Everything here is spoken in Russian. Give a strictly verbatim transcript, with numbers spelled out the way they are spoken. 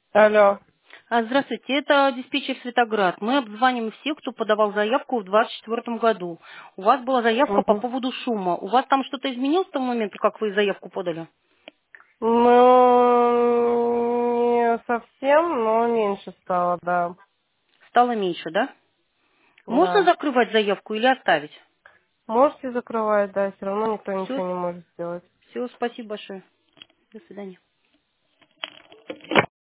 Алло. А, Здравствуйте, это диспетчер Светоград. Мы обзваниваем всех, кто подавал заявку в двадцать четвёртом году. У вас была заявка по Угу. поводу шума. У вас там что-то изменилось с того момента, как вы заявку подали? Ну, не совсем, но меньше стало, да. Стало меньше, да? Можно Да. закрывать заявку или оставить? Можете закрывать, да, все равно никто Все, ничего не может сделать. все, спасибо большое. До свидания.